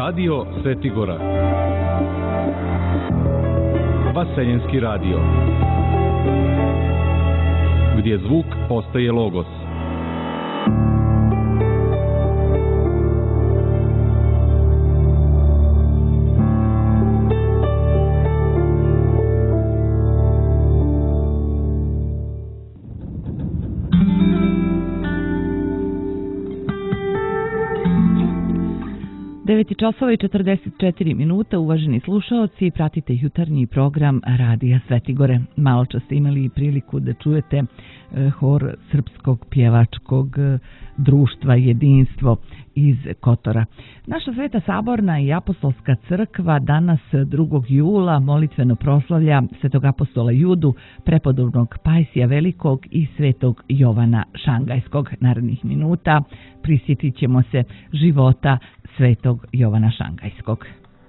Radio Svetigora. Vaseljenski radio. Gdje zvuk postaje logos. Časova i 44 minuta, uvaženi slušaoci, pratite jutarnji program Radija Svetigore. Malo čas ste imali priliku da čujete hor Srpskog pjevačkog društva Jedinstvo iz Kotora. Naša Sveta Saborna i Apostolska crkva danas 2. jula molitveno proslavlja Svetog apostola Judu, prepodobnog Pajsija Velikog i Svetog Jovana Šangajskog. Narednih minuta prisjetit ćemo se života Svetog Jovana Šangajskog.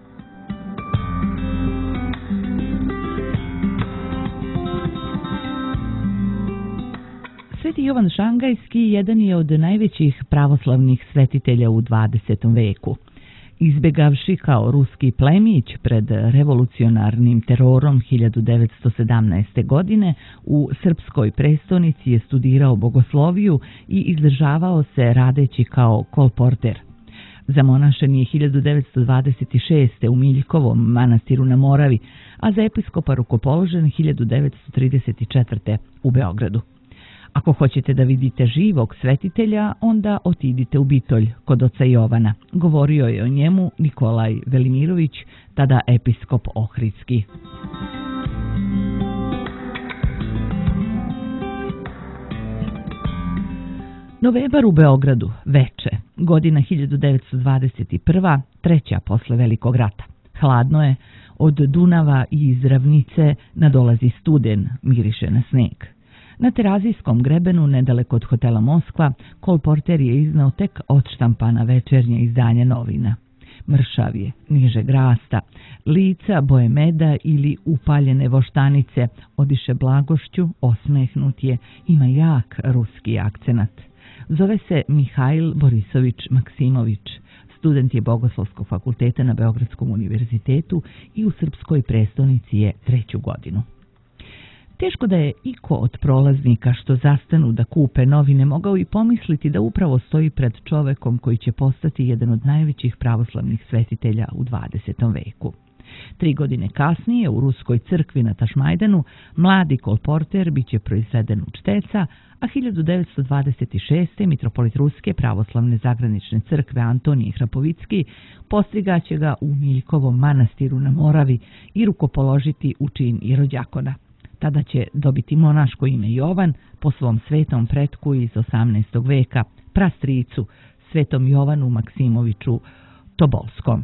Sveti Jovan Šangajski jedan je od najvećih pravoslavnih svetitelja u 20. veku. Izbjegavši kao ruski plemić pred revolucionarnim terorom 1917. godine, u srpskoj prestonici je studirao bogosloviju i izdržavao se radeći kao kolporter. Zamonašen je 1926. u Miljkovom manastiru na Moravi, a za episkopa rukopoložen 1934. u Beogradu. Ako hoćete da vidite živog svetitelja, onda otidite u Bitolj kod oca Jovana. Govorio je o njemu Nikolaj Velimirović, tada episkop Ohridski. Novembar u Beogradu, veče, godina 1921. treća posle Velikog rata. Hladno je, od Dunava i iz ravnice nadolazi studen, miriše na sneg. Na Terazijskom grebenu, nedaleko od hotela Moskva, kolporter je iznao tek odštampana večernja izdanja novina. Mršav je, nižeg rasta, lica boje meda ili upaljene voštanice, odiše blagošću, osmehnut je, ima jak ruski akcenat. Zove se Mihajl Borisović Maksimović, student je Bogoslovskog fakulteta na Beogradskom univerzitetu i u srpskoj prestonici je 3. godinu. Teško da je iko od prolaznika što zastanu da kupe novine mogao i pomisliti da upravo stoji pred čovekom koji će postati jedan od najvećih pravoslavnih svetitelja u 20. veku. 3 godine kasnije u Ruskoj crkvi na Tašmajdanu mladi kolporter biće proizveden u čteca, a 1926. mitropolit Ruske pravoslavne zagranične crkve Antonije Hrapovicki postrigaće ga u Miljkovom manastiru na Moravi i rukopoložiti u čin irođakona. Tada će dobiti monaško ime Jovan po svom svetom pretku iz 18. veka, prastricu, svetom Jovanu Maksimoviću Tobolskom.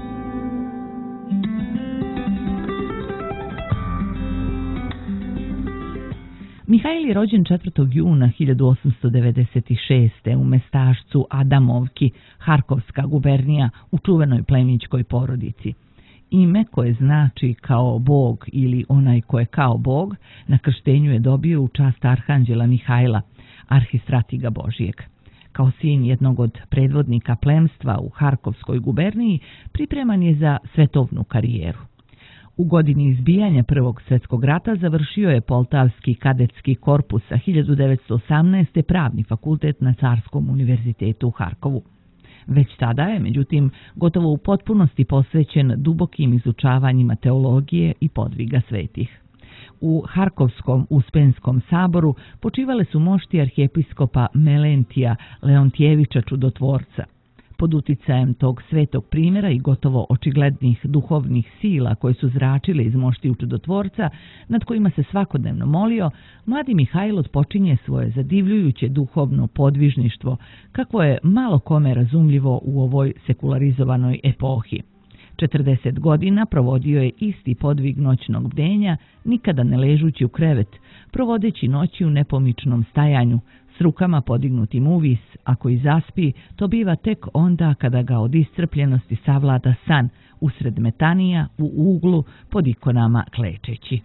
Mihajl je rođen 4. juna 1896. u mestašcu Adamovki, Harkovska gubernija, u čuvenoj plemićkoj porodici. Ime koje znači kao Bog ili onaj ko je kao Bog, na krštenju je dobio u čast arhanđela Mihajla, arhistratiga Božijeg. Kao sin jednog od predvodnika plemstva u Harkovskoj guberniji, pripreman je za svetovnu karijeru. U godini izbijanja Prvog svjetskog rata završio je Poltavski kadetski korpus, a 1918. pravni fakultet na Carskom univerzitetu u Harkovu. Već tada je, međutim, gotovo u potpunosti posvećen dubokim izučavanjima teologije i podviga svetih. U Harkovskom Uspenskom saboru počivale su mošti arhijepiskopa Melentija Leontjevića Čudotvorca. Pod uticajem tog svetog primjera i gotovo očiglednih duhovnih sila koje su zračile iz moštiju Čudotvorca, nad kojima se svakodnevno molio, mladi Mihajl počinje svoje zadivljujuće duhovno podvižništvo, kako je malo kome razumljivo u ovoj sekularizovanoj epohi. 40 godina provodio je isti podvig noćnog bdenja, nikada ne ležući u krevet, provodeći noći u nepomičnom stajanju, s rukama podignutim uvis, ako i zaspi, to biva tek onda kada ga od iscrpljenosti savlada san, usred metanija, u uglu, pod ikonama klečeći.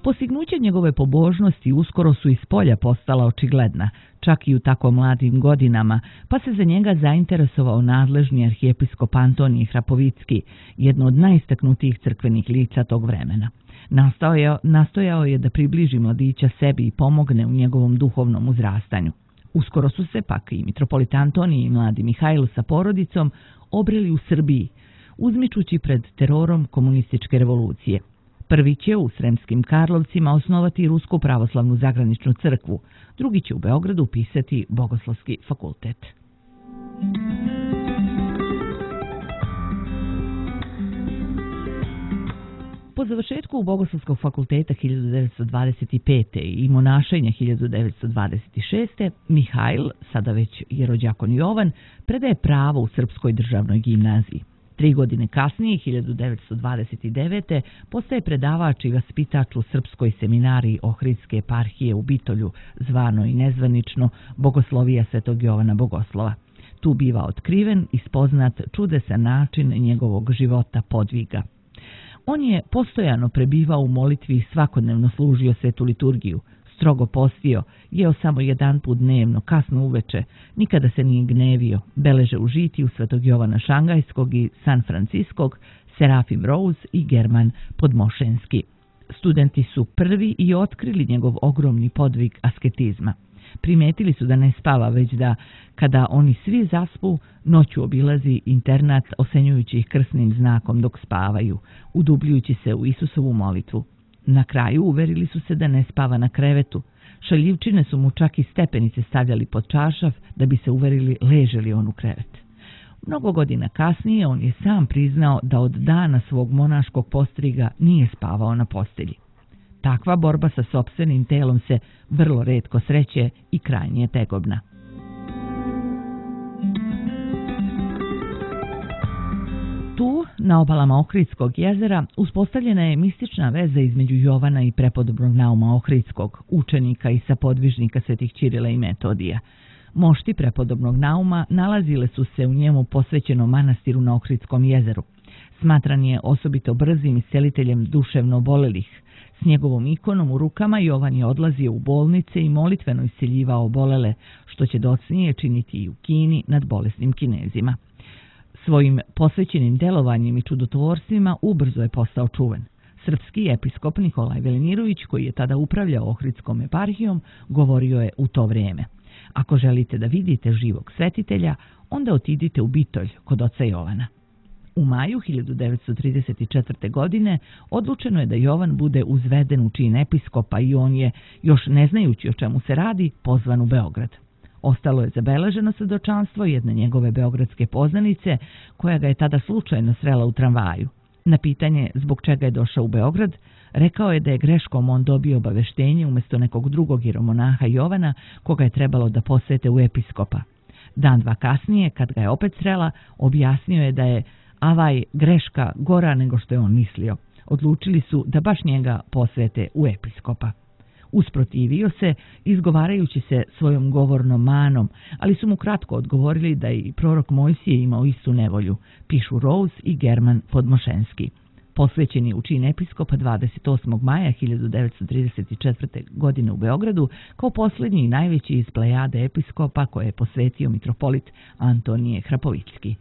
Postignuće njegove pobožnosti uskoro su iz polja postala očigledna, čak i u tako mladim godinama, pa se za njega zainteresovao nadležni arhijepiskop Antonije Hrapovicki, jedno od najistaknutijih crkvenih lica tog vremena. Nastojao je da približi mladića sebi i pomogne u njegovom duhovnom uzrastanju. Uskoro su se pak i mitropolit Antonije i mladi Mihajl sa porodicom obreli u Srbiji, uzmičući pred terorom komunističke revolucije. Prvi će u Sremskim Karlovcima osnovati Rusku pravoslavnu zagraničnu crkvu, drugi će u Beogradu upisati Bogoslovski fakultet. Po završetku Bogoslovskog fakulteta 1925. i monašenja 1926. Mihajl, sada već jerođakon Jovan, predaje pravo u Srpskoj državnoj gimnaziji. 3 godine kasnije, 1929. postaje predavač i vaspitač u Srpskoj seminariji Ohridske eparhije u Bitolju, zvano i nezvanično Bogoslovija Svetog Jovana Bogoslova. Tu biva otkriven i spoznat čudesan način njegovog života podviga. On je postojano prebivao u molitvi i svakodnevno služio svetu liturgiju, strogo postio, jeo samo jedan put dnevno, kasno uveče, nikada se nije gnevio, beleže u žitiju Svetog Jovana Šangajskog i San Franciskog, Serafim Rose i German Podmošenski. Studenti su prvi i otkrili njegov ogromni podvig asketizma. Primetili su da ne spava, već da, kada oni svi zaspu, noću obilazi internat osenjujući ih krsnim znakom dok spavaju, udubljujući se u Isusovu molitvu. Na kraju uverili su se da ne spava na krevetu. Šaljivčine su mu čak i stepenice stavljali pod čaršaf da bi se uverili leže li on u krevet. Mnogo godina kasnije on je sam priznao da od dana svog monaškog postriga nije spavao na postelji. Takva borba sa sopstvenim telom se vrlo retko sreće i krajnje je tegobna. Tu, na obalama Ohridskog jezera, uspostavljena je mistična veza između Jovana i prepodobnog Nauma Ohridskog, učenika i sapodvižnika svetih Ćirila i Metodija. Mošti prepodobnog Nauma nalazile su se u njemu posvećenom manastiru na Ohridskom jezeru. Smatran je osobito brzim isceliteljem duševno obolelih. S njegovom ikonom u rukama Jovan je odlazio u bolnice i molitveno isceljivao obolele, što će docnije činiti i u Kini nad bolesnim Kinezima. Svojim posvećenim delovanjem i čudotvorstvima ubrzo je postao čuven. Srpski episkop Nikolaj Velimirović, koji je tada upravljao Ohridskom eparhijom, govorio je u to vrijeme: ako želite da vidite živog svetitelja, onda otidite u Bitolj kod oca Jovana. U maju 1934. godine odlučeno je da Jovan bude uzveden u čin episkopa i on je, još ne znajući o čemu se radi, pozvan u Beograd. Ostalo je zabeleženo svedočanstvo jedne njegove beogradske poznanice, koja ga je tada slučajno srela u tramvaju. Na pitanje zbog čega je došao u Beograd, rekao je da je greškom on dobio obaveštenje umjesto nekog drugog jeromonaha Jovana, koga je trebalo da posvete u episkopa. Dan dva kasnije, kad ga je opet srela, objasnio je da je avaj greška gora nego što je on mislio. Odlučili su da baš njega posvete u episkopa. Usprotivio se, izgovarajući se svojom govornom manom, ali su mu kratko odgovorili da i prorok Mojsije imao istu nevolju, pišu Rose i German Podmošenski. Posvećen je u čin episkopa 28. maja 1934. godine u Beogradu kao posljednji i najveći iz plejade episkopa koje je posvetio mitropolit Antonije Hrapovicki.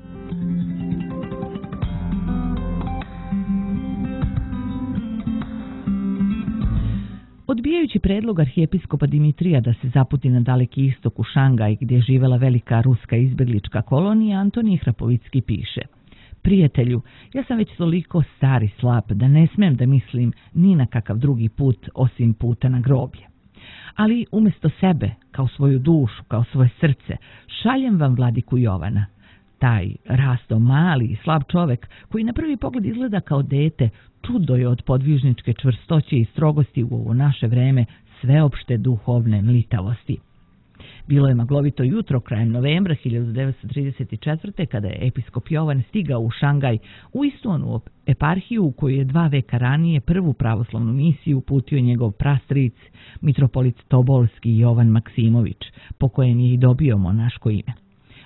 Odbijajući predlog arhijepiskopa Dimitrija da se zaputi na Daleki istok u Šangaj, gdje je živela velika ruska izbjeglička kolonija, Antonije Hrapovicki piše: prijatelju, ja sam već toliko star i slab da ne smem da mislim ni na kakav drugi put osim puta na groblje. Ali umjesto sebe, kao svoju dušu, kao svoje srce, šaljem vam vladiku Jovana. Taj rasto mali i slab čovek, koji na prvi pogled izgleda kao dete, čudo je od podvižničke čvrstoće i strogosti u ovo naše vreme sveopšte duhovne mlitavosti. Bilo je maglovito jutro krajem novembra 1934. kada je episkop Jovan stigao u Šangaj, u istu onu eparhiju u koju je 2 veka ranije prvu pravoslavnu misiju uputio njegov prastric, mitropolit Tobolski Jovan Maksimović, po kojem je i dobio monaško ime.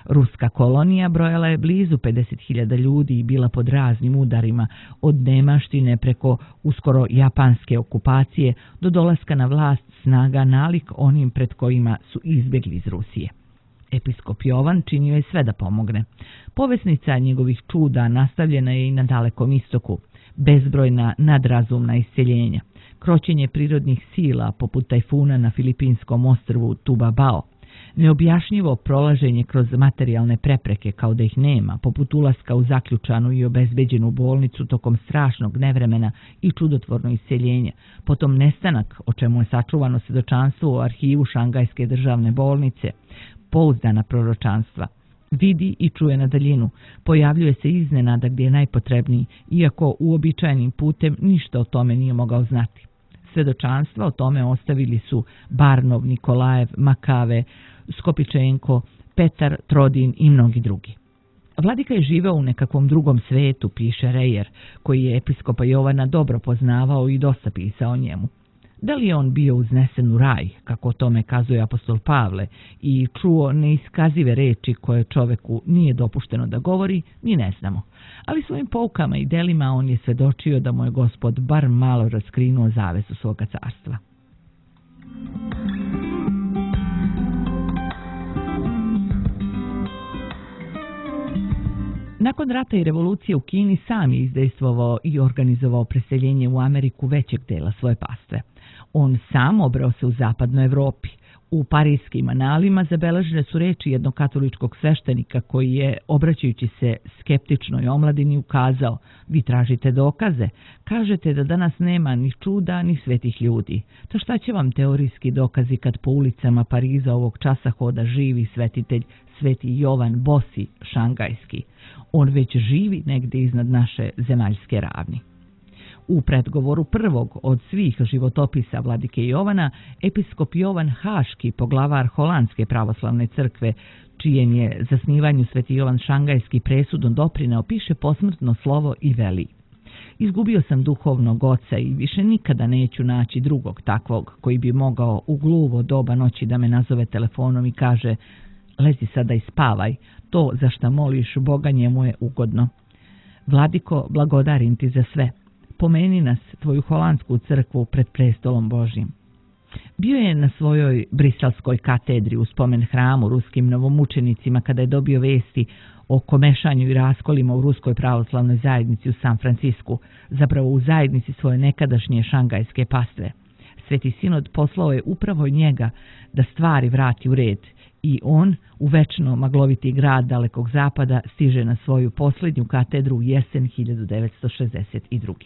Ruska kolonija brojala je blizu 50.000 ljudi i bila pod raznim udarima, od nemaštine preko uskoro japanske okupacije do dolaska na vlast snaga nalik onim pred kojima su izbjegli iz Rusije. Episkop Jovan činio je sve da pomogne. Povesnica njegovih čuda nastavljena je i na Dalekom istoku, bezbrojna nadrazumna isceljenja, kroćenje prirodnih sila poput tajfuna na filipinskom ostrvu Tubabao, neobjašnjivo prolaženje kroz materijalne prepreke kao da ih nema, poput ulaska u zaključanu i obezbeđenu bolnicu tokom strašnog nevremena i čudotvorno isceljenje, potom nestanak, o čemu je sačuvano svjedočanstvo u arhivu Šangajske državne bolnice, pouzdana proročanstva. Vidi i čuje na daljinu, pojavljuje se iznenada gdje je najpotrebniji, iako uobičajenim putem ništa o tome nije mogao znati. Svjedočanstva o tome ostavili su Barnov, Nikolajev, Makave, Skopičenko, Petar, Trodin i mnogi drugi. Vladika je živeo u nekakvom drugom svetu, piše Rejer, koji je episkopa Jovana dobro poznavao i dosta pisao o njemu. Da li je on bio uznesen u raj, kako o tome kazuje apostol Pavle, i čuo neiskazive reči koje čoveku nije dopušteno da govori, mi ne znamo. Ali svojim poukama i delima on je svedočio da mu je Gospod bar malo raskrinuo zavezu svoga carstva. Nakon rata i revolucije u Kini sam je izdejstvovao i organizovao preseljenje u Ameriku većeg dela svoje pastve. On sam obrao se u zapadnoj Evropi. U parijskim analima zabeležene su reči jednog katoličkog sveštenika koji je, obraćajući se skeptičnoj omladini, ukazao: vi tražite dokaze, kažete da danas nema ni čuda ni svetih ljudi. To šta će vam teorijski dokazi kad po ulicama Pariza ovog časa hoda živi svetitelj Sveti Jovan Bosi Šangajski? On već živi negdje iznad naše zemaljske ravni. U predgovoru prvog od svih životopisa vladike Jovana, episkop Jovan Haški, poglavar Holandske pravoslavne crkve, čijem je zasnivanju Sveti Jovan Šangajski presudom doprineo, piše posmrtno slovo i veli: izgubio sam duhovnog oca i više nikada neću naći drugog takvog koji bi mogao u gluvo doba noći da me nazove telefonom i kaže: lezi sada i spavaj, to za šta moliš Boga njemu je ugodno. Vladiko, blagodarim ti za sve. Pomeni nas, tvoju holandsku crkvu, pred prestolom Božjim. Bio je na svojoj briselskoj katedri u spomen hramu ruskim novomučenicima kada je dobio vesti o komešanju i raskolima u ruskoj pravoslavnoj zajednici u San Francisku, zapravo u zajednici svoje nekadašnje šangajske pastve. Sveti sinod poslao je upravo njega da stvari vrati u red i on, u večno magloviti grad dalekog zapada, stiže na svoju posljednju katedru u jesen 1962.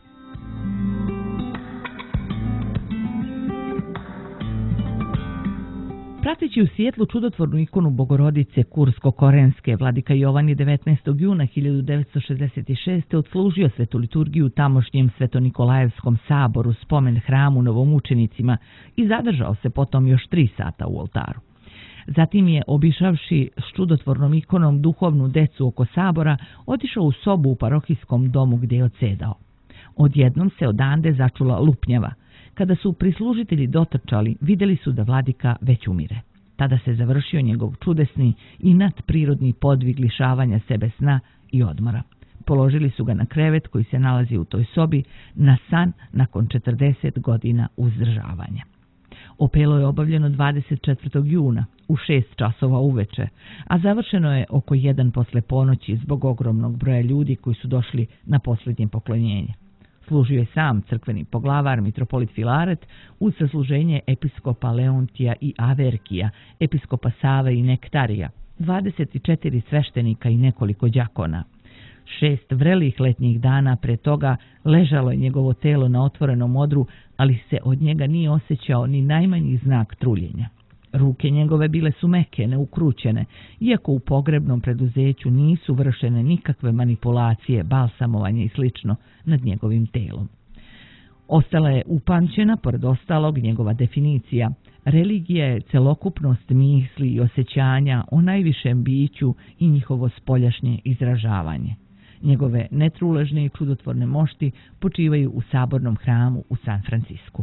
Prateći u Sijetlu čudotvornu ikonu Bogorodice Kursko-Korenske, vladika Jovan je 19. juna 1966. odslužio svetu liturgiju u tamošnjem Sveto-Nikolajevskom saboru, spomen hramu novomučenicima, i zadržao se potom još 3 sata u oltaru. Zatim je, obišavši s čudotvornom ikonom duhovnu decu oko sabora, otišao u sobu u parohijskom domu gdje je odsedao. Odjednom se odande začula lupnjava. Kada su prislužitelji dotrčali, vidjeli su da vladika već umire. Tada se završio njegov čudesni i nadprirodni podvig lišavanja sebe sna i odmora. Položili su ga na krevet koji se nalazi u toj sobi, na san nakon 40 godina uzdržavanja. Opelo je obavljeno 24. juna u 6 časova uveče, a završeno je oko 1 posle ponoći zbog ogromnog broja ljudi koji su došli na posljednje poklonjenje. Služio je sam crkveni poglavar mitropolit Filaret uz sasluženje episkopa Leontija i Averkija, episkopa Save i Nektarija, 24 sveštenika i nekoliko đakona. 6 vrelih letnjih dana pre toga ležalo je njegovo telo na otvorenom odru, ali se od njega nije osjećao ni najmanji znak truljenja. Ruke njegove bile su meke, neukrućene, iako u pogrebnom preduzeću nisu vršene nikakve manipulacije, balsamovanje i slično nad njegovim telom. Ostala je upamćena, pored ostalog, njegova definicija: religija je celokupnost misli i osjećanja o najvišem biću i njihovo spoljašnje izražavanje. Njegove netruležne i čudotvorne mošti počivaju u sabornom hramu u San Francisku.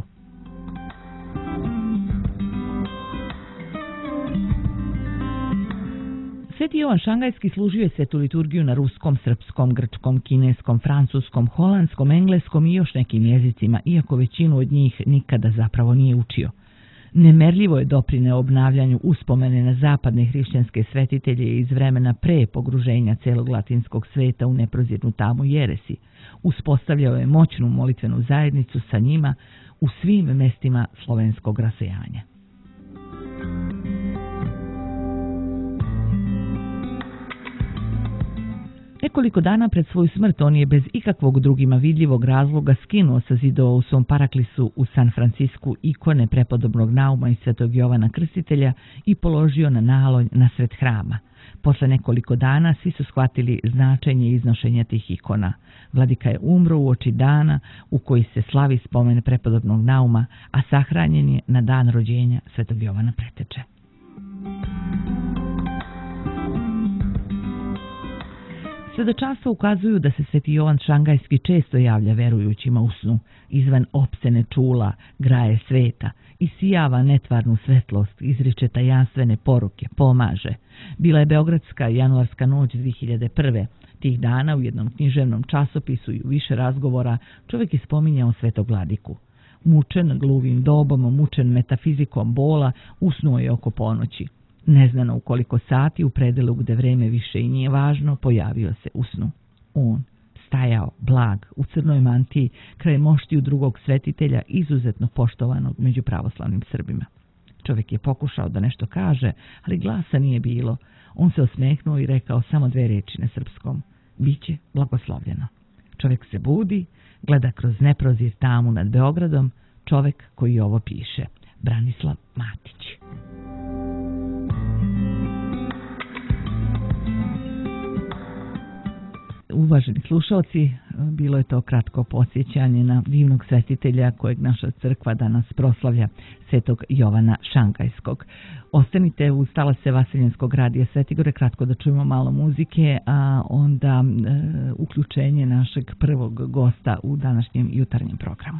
Sveti Jovan Šangajski služio je svetu liturgiju na ruskom, srpskom, grčkom, kineskom, francuskom, holandskom, engleskom i još nekim jezicima, iako većinu od njih nikada zapravo nije učio. Nemerljivo je doprineo obnavljanju uspomene na zapadne hrišćanske svetitelje iz vremena pre pogruženja celog latinskog sveta u neprozirnu tamu jeresi. Uspostavljao je moćnu molitvenu zajednicu sa njima u svim mestima slovenskog rasejanja. Nekoliko dana pred svoju smrt on je bez ikakvog drugima vidljivog razloga skinuo sa zidova u svom paraklisu u San Francisku ikone prepodobnog Nauma i svetog Jovana Krstitelja i položio na nalonj na sred hrama. Posle nekoliko dana svi su shvatili značenje iznošenja tih ikona. Vladika je umro uoči dana u koji se slavi spomen prepodobnog Nauma, a sahranjen je na dan rođenja svetog Jovana Preteče. Svedočanstva ukazuju da se sveti Jovan Šangajski često javlja verujućima u snu, izvan opsene čula, graje sveta, isijava netvarnu svetlost, izriče tajanstvene poruke, pomaže. Bila je beogradska januarska noć 2001. Tih dana u jednom književnom časopisu i u više razgovora čovjek je spominjao svetog Vladiku. Mučen gluvim dobom, mučen metafizikom bola, usnuo je oko ponoći. Neznano u koliko sati u predelu gde vreme više i nije važno, pojavio se u snu. On, stajao, blag, u crnoj mantiji, kraj moštiju drugog svetitelja, izuzetno poštovanog među pravoslavnim Srbima. Čovjek je pokušao da nešto kaže, ali glasa nije bilo. On se osmehnuo i rekao samo 2 reči na srpskom. Biće blagoslovljeno. Čovjek se budi, gleda kroz neprozir tamu nad Beogradom, čovjek koji ovo piše. Branislav Matić. Uvaženi slušalci, bilo je to kratko podsjećanje na divnog svetitelja kojeg naša crkva danas proslavlja, svetog Jovana Šangajskog. Ostanite uz talase Vaseljenskog radija Svetigore, kratko da čujemo malo muzike, a onda uključenje našeg prvog gosta u današnjem jutarnjem programu.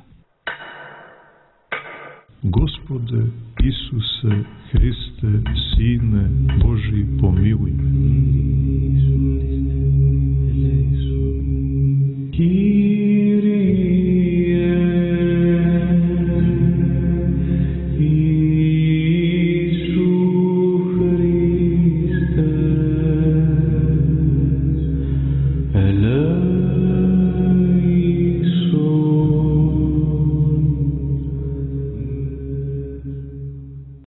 Gospode Isuse Hriste, Sine Božji, pomiluj me.